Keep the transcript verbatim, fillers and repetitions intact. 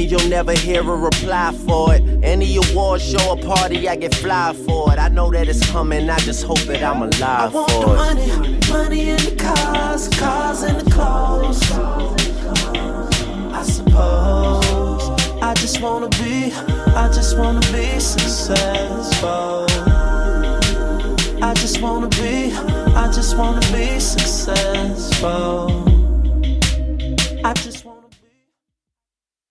and you'll never hear a reply for it. Any award show or party, I get fly for it. I know that it's coming, I just hope that I'm alive I want for the it. money, money in the cars, cars in the clothes. I suppose I just wanna be, I just wanna be successful. I just wanna be, I just wanna be successful. I just wanna